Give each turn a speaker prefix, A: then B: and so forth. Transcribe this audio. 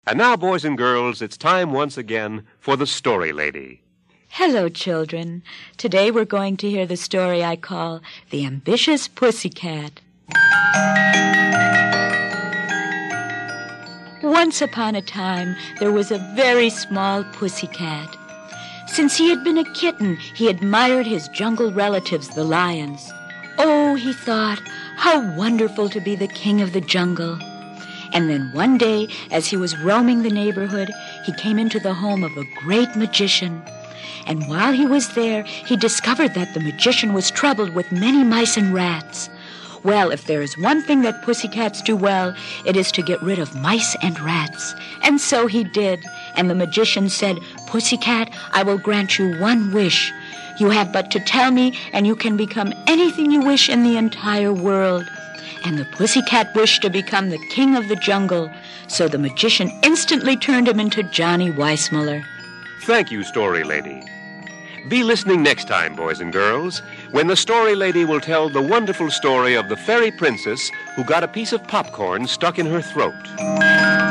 A: And now, boys and girls, it's time once again for the Story Lady.
B: Hello, children. Today we're going to hear the story I call The Ambitious Pussycat. Once upon a time, there was a very small pussycat. Since he had been a kitten, he admired his jungle relatives, the lions. Oh, he thought, how wonderful to be the king of the jungle. And then one day, as he was roaming the neighborhood, he came into the home of a great magician. And while he was there, he discovered that the magician was troubled with many mice and rats. Well, if there is one thing that pussycats do well, it is to get rid of mice and rats. And so he did. And the magician said, "Pussycat, I will grant you one wish. You have but to tell me, and you can become anything you wish in the entire world." And the pussycat wished to become the king of the jungle. So the magician instantly turned him into Johnny Weissmuller.
A: Thank you, Story Lady. Be listening next time, boys and girls, when the Story Lady will tell the wonderful story of the fairy princess who got a piece of popcorn stuck in her throat.